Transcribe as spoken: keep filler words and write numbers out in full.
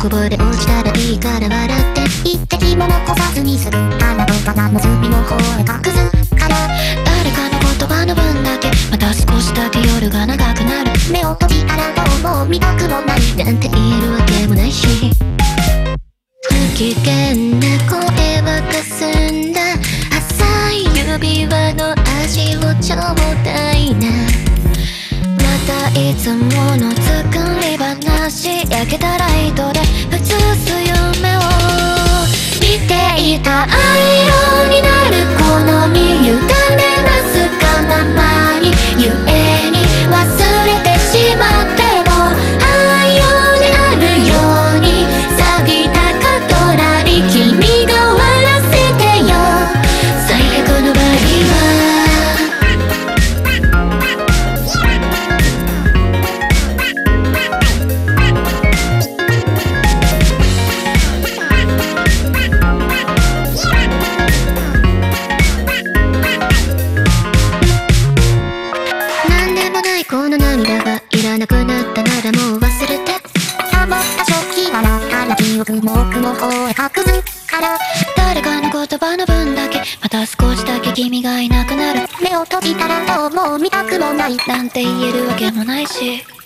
こぼれ落ちたらいいから笑って一滴も残さずにすぐ花と花の隅の方へ隠すから誰かの言葉の分だけまた少しだけ夜が長くなる目を閉じたらどうも見たくもないなんて言えるわけもないし不機嫌な声はかすんだ浅い指輪の味をちょうだいなまたいつもの作り話焼けたライトで映す夢を見ていたアイロンになるこの身委ねますかままにゆえに忘れてしまっても愛用であるように錆びたカトラリ君が終わらせてよ最悪の場合はこの涙がいらなくなったならもう忘れてサボった食器はなったら記憶も奥の方へ隠すから誰かの言葉の分だけまた少しだけ君がいなくなる目を閉じたらどうも見たくもないなんて言えるわけもないし